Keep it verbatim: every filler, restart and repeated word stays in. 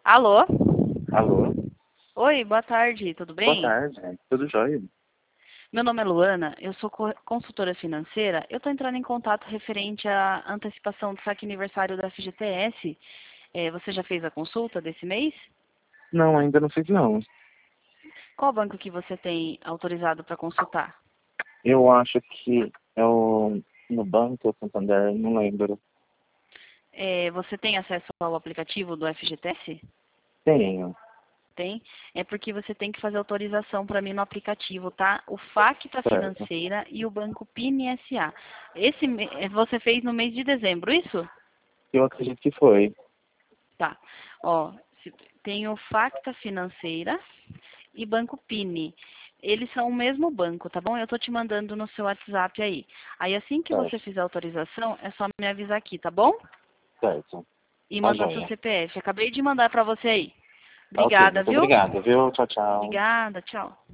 Alô? Alô? Oi, boa tarde, tudo Boa bem? tarde. Tudo jóia? Meu nome é Luana, eu sou co- consultora financeira. Eu estou entrando em contato referente à antecipação do saque aniversário da F G T S. É, você já fez a consulta desse mês? Não, ainda não fiz não. Qual banco que você tem autorizado para consultar? Eu acho que é o no Banco Santander, não lembro. É, você tem acesso ao aplicativo do F G T S? Tenho. Tem? É porque você tem que fazer autorização para mim no aplicativo, tá? O Facta Certo. Financeira e o Banco P I N S A. Esse me- eh, você fez no mês de dezembro, isso? Eu acredito que foi. Tá. Ó, se- tem o Facta Financeira e Banco P I N. Eles são o mesmo banco, tá bom? Eu tô te mandando no seu WhatsApp aí. Aí assim que você Certo. fizer a autorização, é só me avisar aqui, tá bom? Certo. E Tá mandar seu joia. C P F. Acabei de mandar pra você aí. Tá ok, Obrigada, muito viu? obrigado, viu? Tchau, tchau. Obrigada, tchau.